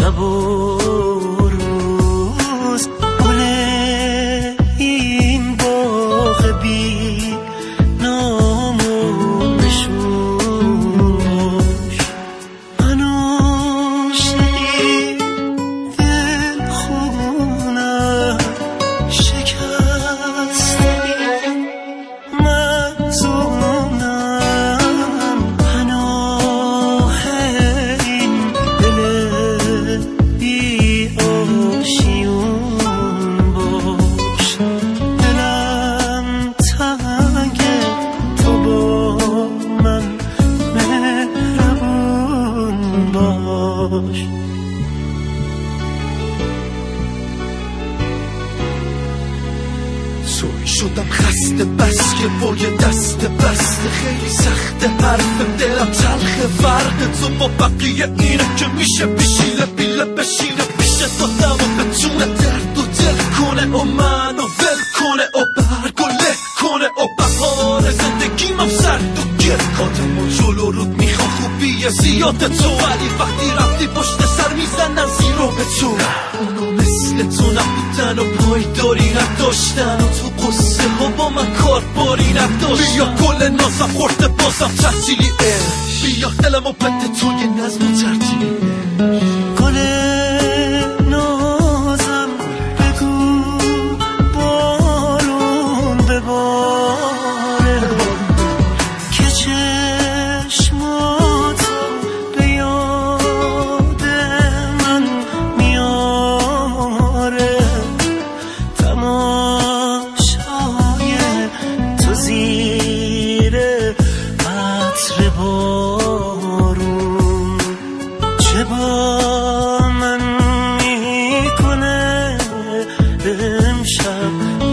شب و روز گل این باغ بی نام و نشوش منو شنید دل خونم شکستی مظلومم پناه این دل بی آشیون باش دلم تنگه تو با من مهربون باش سوی شدم خسته بس که با یه دست بسته خیلی سخته حرف دلم تلخه فرق تو با بقیه اینه که میشه بیشیله بیله بشینه پیش تو دم و بتونه درد و دل کنه و منو ول کنه و برگ و له کنه و بهار زندگیم سرد و گل کاتم و جلو رود میخوام خوبیه زیاد تو ولی وقتی رفتی پشت سر میزنن زیرو به تو اونو مثل تو نبودن و پایداری نداشتن و تو قصه ها با من کارباری نداشتن بیا گل نازم خورده بازم تحصیلی بیا دلم و بده تو یه نظم و ترتیلی گل نازم بگو بارون بباره که چشماتو به یاد من میاره تماشای تو زیر عطر بارون چه با من میکنه امشب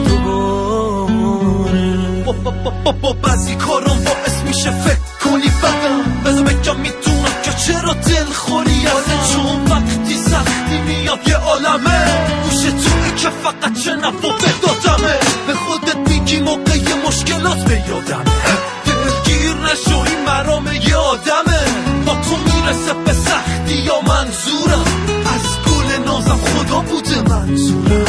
دوباره با بعضی کارم باعث میشه فکر کنی بدم بذار بگم میدونم که چرا دل خوری ازه چون وقتی سختی میاد یه عالمه گوش توی که فقط شنو و بدادمه به خودت میگی موقع مشکلات به یادمه دلگیر نشو این مرام یه آدمه با تو میرسه به سختی یا منظورم از گل نازم خدا بوده منظورم